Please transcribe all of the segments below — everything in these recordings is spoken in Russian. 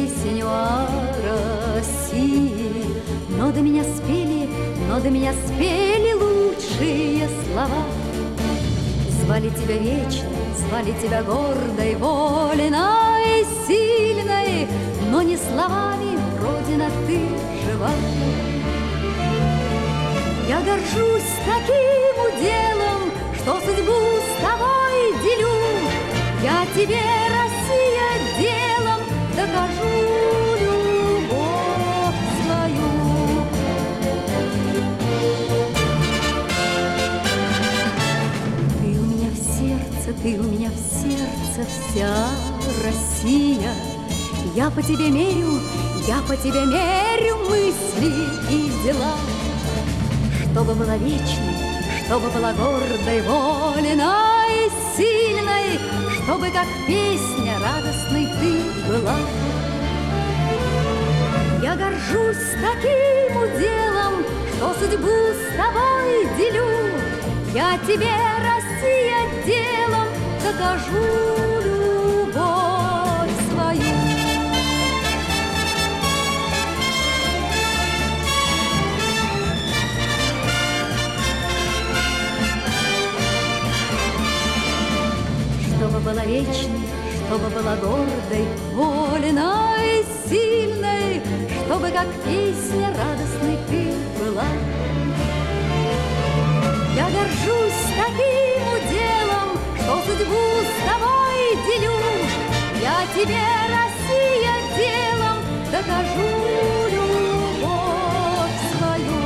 песню о России. Но до меня спели лучшие слова. Звали тебя вечно, звали тебя гордой, вольной, сильной, но не словами, Родина, ты жива. Я горжусь таким уделом, что судьбу с тобой делю. Я тебе, Россия, делом докажу любовь свою. Ты у меня в сердце вся Россия. Я по тебе мерю мысли и дела. Чтобы была вечной, чтобы была гордой, вольной, сильной, чтобы как песня радостной ты была. Я горжусь таким уделом, что судьбу с тобой делю. Я тебе, Россия, делом докажу любовь свою. Чтобы была вечной, чтобы была гордой, вольной, сильной, чтобы как песня радостной ты была. Я горжусь таким уделом, что судьбу с тобой делю. Я тебе, Россия, делом докажу любовь свою.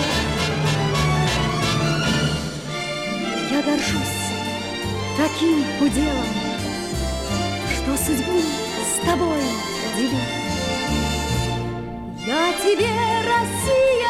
Я горжусь таким уделом, что судьбу с тобой делю. Я тебе, Россия,